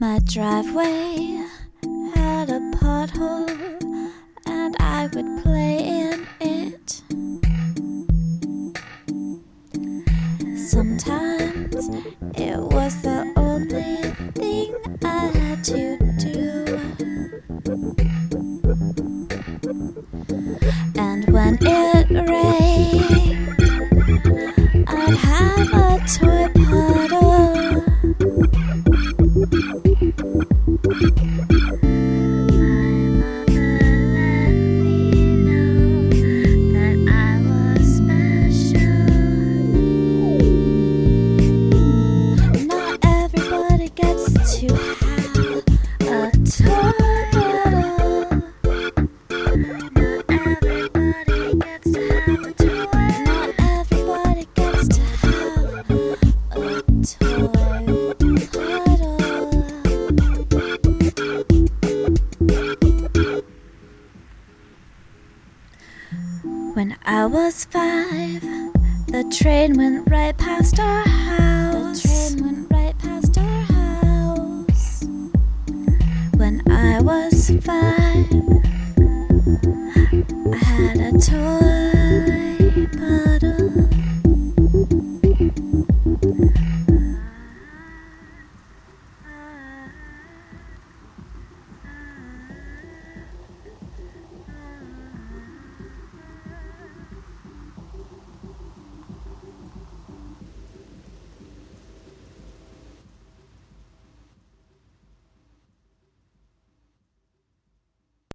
My driveway had a pothole, and I would play in it. Sometimes it was the only thing I had to do. And when it rained, I'd have a toy puddle. To have a toy puddle. Not everybody gets to have a toy. Not everybody gets to have a toy puddle. When I was 5, the train went right past our house. The train went right past our house. When I was 5, I had a toy